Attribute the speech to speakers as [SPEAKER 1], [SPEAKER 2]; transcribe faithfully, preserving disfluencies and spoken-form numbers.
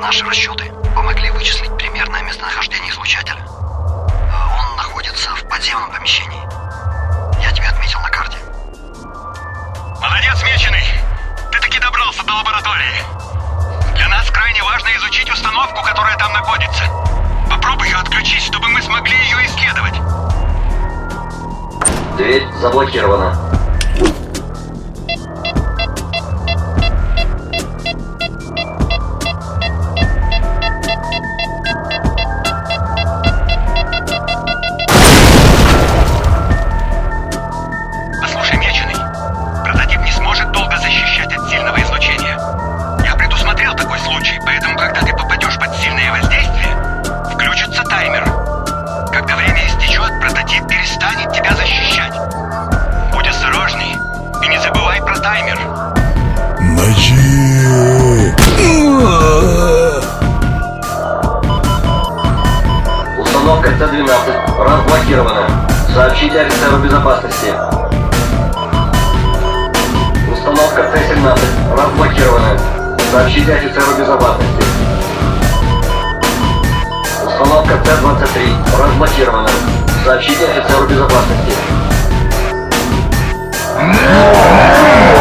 [SPEAKER 1] Наши расчеты помогли вычислить примерное местонахождение излучателя. Он находится в подземном помещении. Я тебе отметил на карте.
[SPEAKER 2] Молодец, Меченый! Ты таки добрался до лаборатории. Для нас крайне важно изучить установку, которая там находится. Попробуй ее отключить, чтобы мы смогли ее исследовать.
[SPEAKER 1] Дверь заблокирована.
[SPEAKER 2] Послушай, Меченый, прототип не сможет долго защищать от сильного излучения. Я предусмотрел такой случай, поэтому, когда ты попадешь под сильное воздействие, включится таймер. Когда время истечет, прототип перестанет тебя защищать. Будь осторожней и не забывай про таймер.
[SPEAKER 3] Мочи!
[SPEAKER 1] Установка Т двенадцать разблокирована. Сообщите офицеру безопасности. Установка Т семнадцать разблокирована. Сообщите офицеру безопасности. Установка Т двадцать три разблокирована. Сообщите офицеру безопасности.